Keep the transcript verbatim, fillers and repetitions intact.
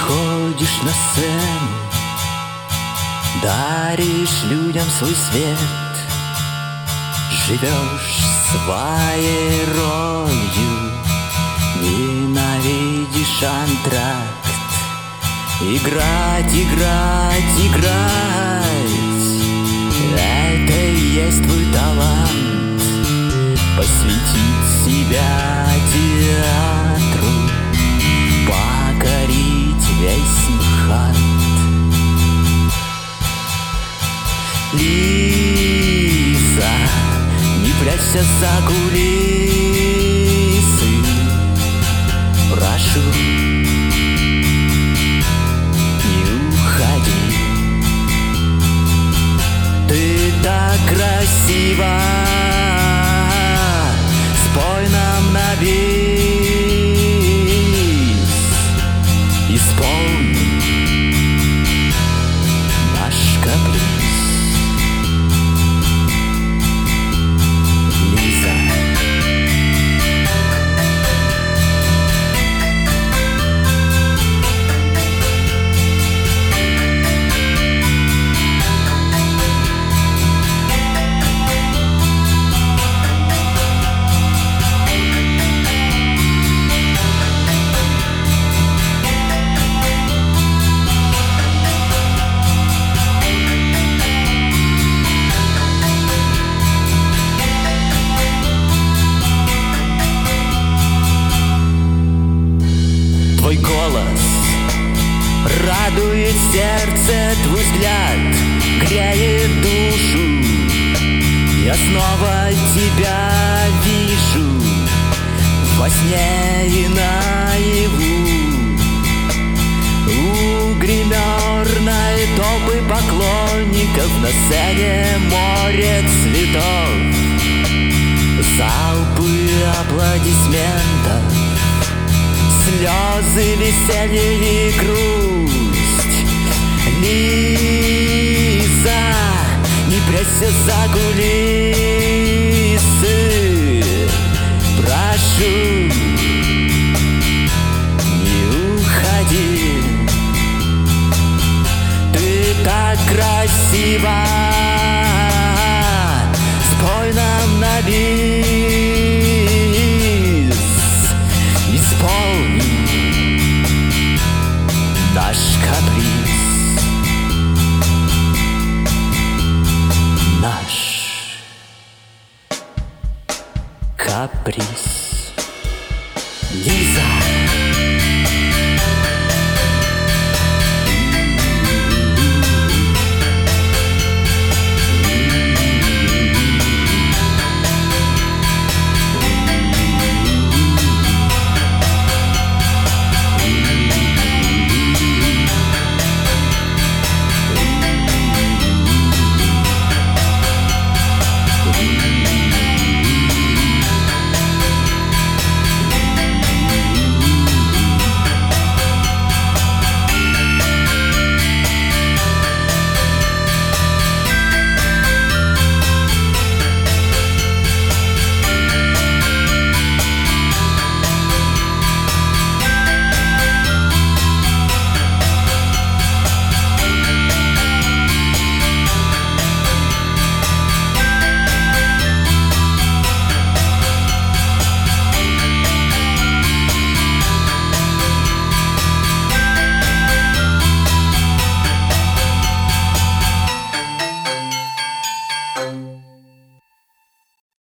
выходишь на сцену, даришь людям свой свет, живешь своей ролью, ненавидишь антракт. Играть, играть, играть — это и есть твой талант. Посвятить себя театру, покорить весь МХАТ. Лиза, не прячься за кулисы, прошу, не уходи. Ты так красива, спой нам на бис, исполни наш каприз. Лиза. Твой голос радует сердце, твой взгляд греет душу. Я снова тебя вижу во сне и наяву. У гримерной толпы поклонников, на сцене море цветов, залпы аплодисментов, слезы, веселье и грусть. Лиза, не прячься за кулисами,